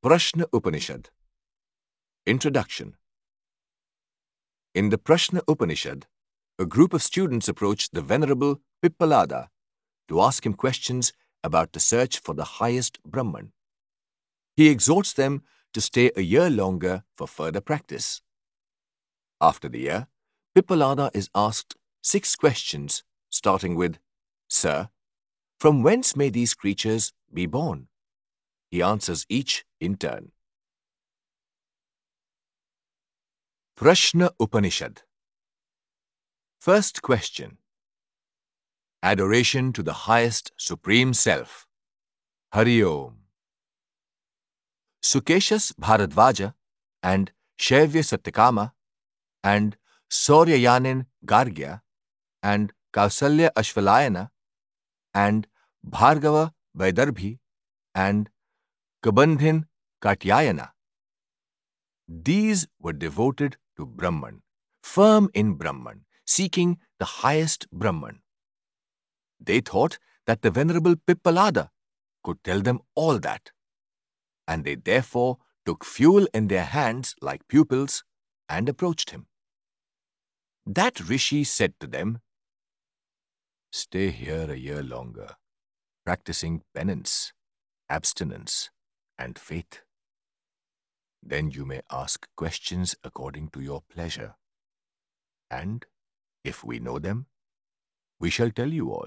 Prashna Upanishad. Introduction. In the Prashna Upanishad, a group of students approached the Venerable Pippalada to ask him questions about the search for the highest Brahman. He exhorts them to stay a year longer for further practice. After the year, Pippalada is asked 6 questions, starting with, "Sir, from whence may these creatures be born?" He answers each in turn. Prashna Upanishad. First question. Adoration to the highest Supreme Self. Hari Om. Sukeshas Bharadvaja and Shaivya Satyakama and Sauryayanin Gargya and Kausalya Ashvalayana and Bhargava Vaidarbhi and Kabandhin Katyayana. These were devoted to Brahman, firm in Brahman, seeking the highest Brahman. They thought that the Venerable Pippalada could tell them all that, and they therefore took fuel in their hands like pupils and approached him. That rishi said to them, "Stay here a year longer, practicing penance, abstinence, and faith. Then you may ask questions according to your pleasure. And if we know them, we shall tell you all."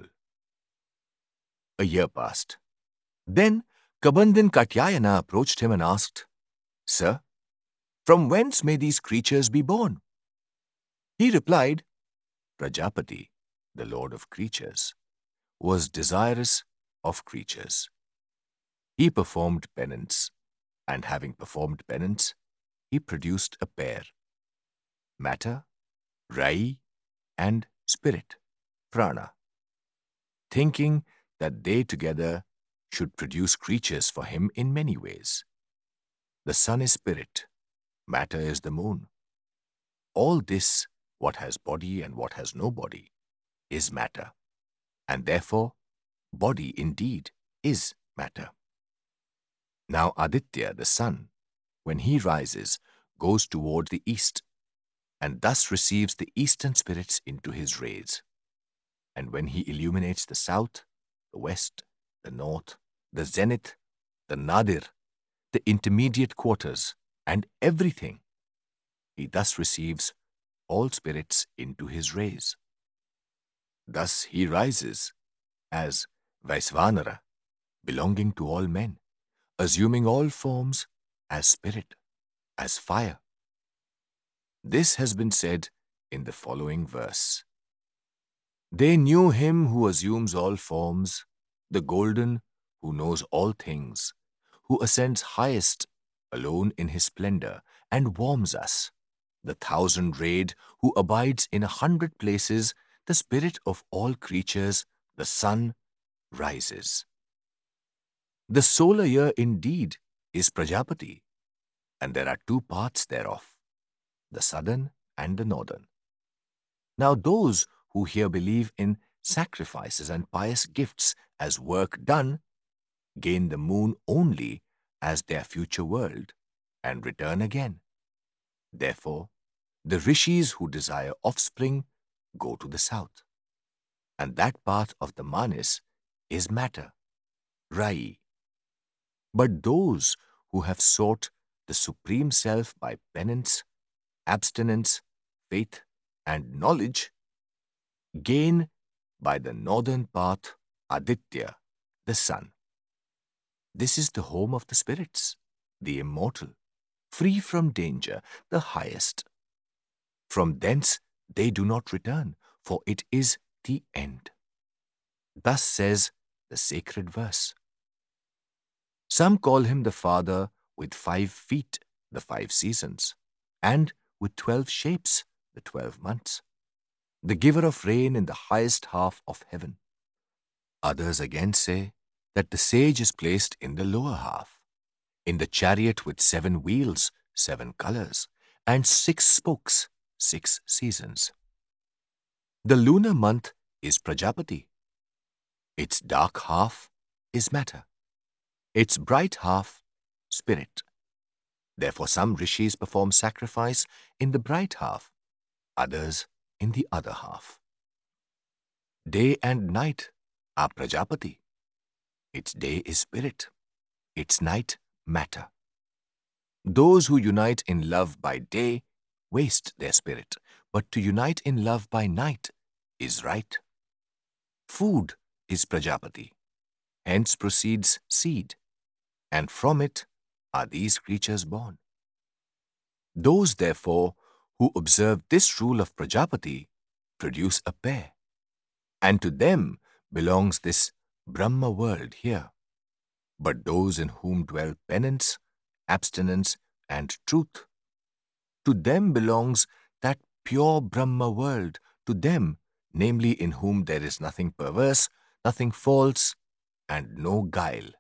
A year passed. Then Kabandhin Katyayana approached him and asked, "Sir, from whence may these creatures be born?" He replied, "Prajapati, the lord of creatures, was desirous of creatures. He performed penance, and having performed penance, he produced a pair, matter, Rai, and spirit, prana, thinking that they together should produce creatures for him in many ways. The sun is spirit, matter is the moon. All this, what has body and what has no body, is matter, and therefore body indeed is matter. Now Aditya, the sun, when he rises, goes toward the east, and thus receives the eastern spirits into his rays. And when he illuminates the south, the west, the north, the zenith, the nadir, the intermediate quarters, and everything, he thus receives all spirits into his rays. Thus he rises as Vaisvanara, belonging to all men, assuming all forms as spirit, as fire. This has been said in the following verse. They knew him who assumes all forms, the golden who knows all things, who ascends highest alone in his splendor and warms us, the 1,000-rayed who abides in 100 places, the spirit of all creatures, the sun, rises. The solar year indeed is Prajapati, and there are 2 parts thereof, the southern and the northern. Now those who here believe in sacrifices and pious gifts as work done gain the moon only as their future world and return again. Therefore, the rishis who desire offspring go to the south, and that part of the manis is matter, Rai. But those who have sought the Supreme Self by penance, abstinence, faith, and knowledge gain by the northern path Aditya, the sun. This is the home of the spirits, the immortal, free from danger, the highest. From thence they do not return, for it is the end. Thus says the sacred verse. Some call him the Father with 5 feet, the 5 seasons, and with 12 shapes, the 12 months, the giver of rain in the highest half of heaven. Others again say that the sage is placed in the lower half, in the chariot with 7 wheels, 7 colors, and 6 spokes, 6 seasons. The lunar month is Prajapati. Its dark half is matter. Its bright half, spirit. Therefore, some rishis perform sacrifice in the bright half, others in the other half. Day and night are Prajapati. Its day is spirit, its night matter. Those who unite in love by day waste their spirit, but to unite in love by night is right. Food is Prajapati, hence proceeds seed, and from it are these creatures born. Those, therefore, who observe this rule of Prajapati produce a pair, and to them belongs this Brahma world here. But those in whom dwell penance, abstinence, and truth, to them belongs that pure Brahma world, to them, namely, in whom there is nothing perverse, nothing false, and no guile.